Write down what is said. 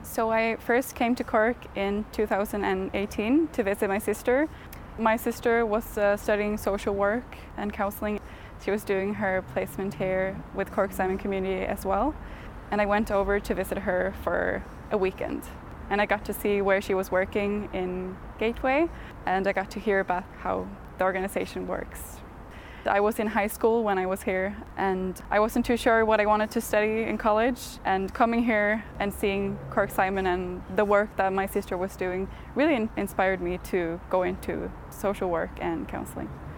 So I first came to Cork in 2018 to visit my sister. My sister was studying social work and counselling. She was doing her placement here with Cork Simon Community as well. And I went over to visit her for a weekend. And I got to see where she was working in Gateway, and I got to hear about how the organisation works. I was in high school when I was here, and I wasn't too sure what I wanted to study in college. And coming here and seeing Cork Simon and the work that my sister was doing really inspired me to go into social work and counselling.